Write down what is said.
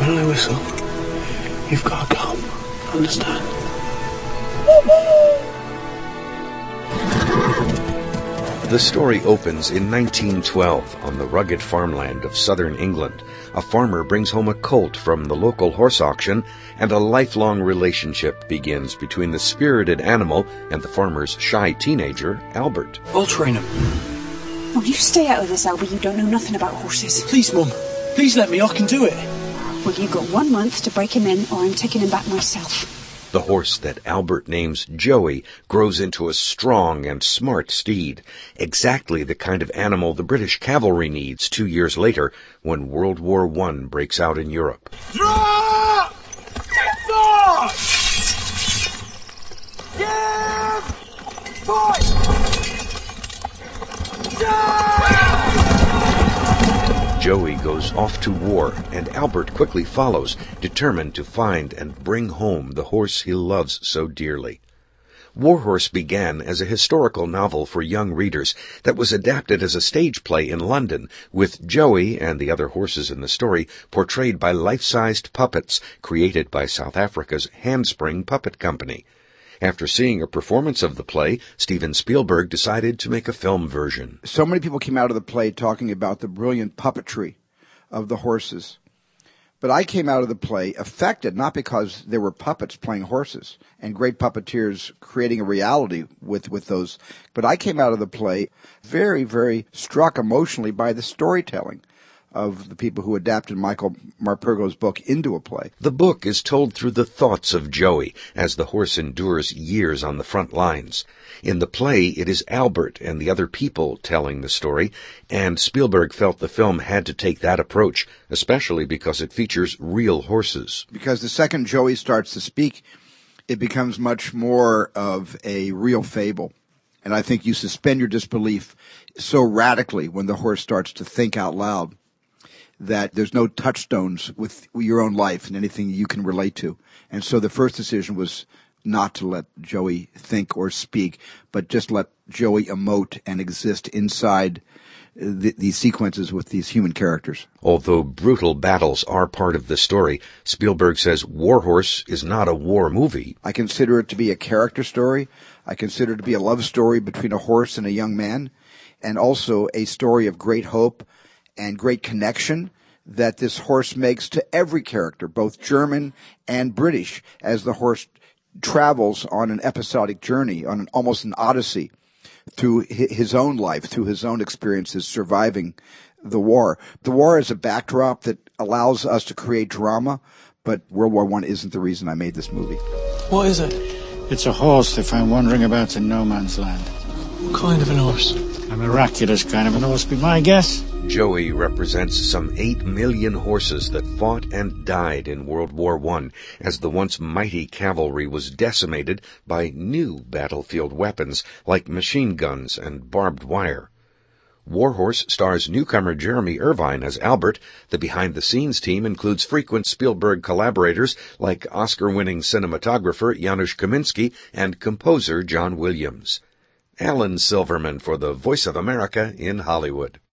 when I whistle, you've got to come. Understand? The story opens in 1912 on the rugged farmland of southern England. A farmer brings home a colt from the local horse auction, and a lifelong relationship begins between the spirited animal and the farmer's shy teenager, Albert. I'll train him. Oh, you stay out of this, Albert. You don't know nothing about horses. Please, Mum. Please let me. I can do it. Well, you've got 1 month to break him in, or I'm taking him back myself. The horse that Albert names Joey grows into a strong and smart steed, exactly the kind of animal the British cavalry needs 2 years later when World War I breaks out in Europe. Drop! Stop! Give! Fight! Joey goes off to war, and Albert quickly follows, determined to find and bring home the horse he loves so dearly. Warhorse began as a historical novel for young readers that was adapted as a stage play in London, with Joey and the other horses in the story portrayed by life-sized puppets created by South Africa's Handspring Puppet Company. After seeing a performance of the play, Steven Spielberg decided to make a film version. So many people came out of the play talking about the brilliant puppetry of the horses. But I came out of the play affected, not because there were puppets playing horses and great puppeteers creating a reality with those, but I came out of the play very, very struck emotionally by the storytelling of the people who adapted Michael Morpurgo's book into a play. The book is told through the thoughts of Joey as the horse endures years on the front lines. In the play, it is Albert and the other people telling the story, and Spielberg felt the film had to take that approach, especially because it features real horses. Because the second Joey starts to speak, it becomes much more of a real fable. And I think you suspend your disbelief so radically when the horse starts to think out loud that there's no touchstones with your own life and anything you can relate to. And so the first decision was not to let Joey think or speak, but just let Joey emote and exist inside these sequences with these human characters. Although brutal battles are part of the story, Spielberg says Warhorse is not a war movie. I consider it to be a character story. I consider it to be a love story between a horse and a young man, and also a story of great hope and great connection that this horse makes to every character, both German and British, as the horse travels on an episodic journey, on almost an odyssey, through his own life, through his own experiences surviving the war. The war is a backdrop that allows us to create drama, but World War I isn't the reason I made this movie. What is it? It's a horse they find wandering about in no man's land. What kind of an horse? A miraculous kind of an horse, be my guess. Joey represents some 8 million horses that fought and died in World War I as the once mighty cavalry was decimated by new battlefield weapons like machine guns and barbed wire. Warhorse stars newcomer Jeremy Irvine as Albert. The behind-the-scenes team includes frequent Spielberg collaborators like Oscar-winning cinematographer Janusz Kaminski and composer John Williams. Alan Silverman for the Voice of America in Hollywood.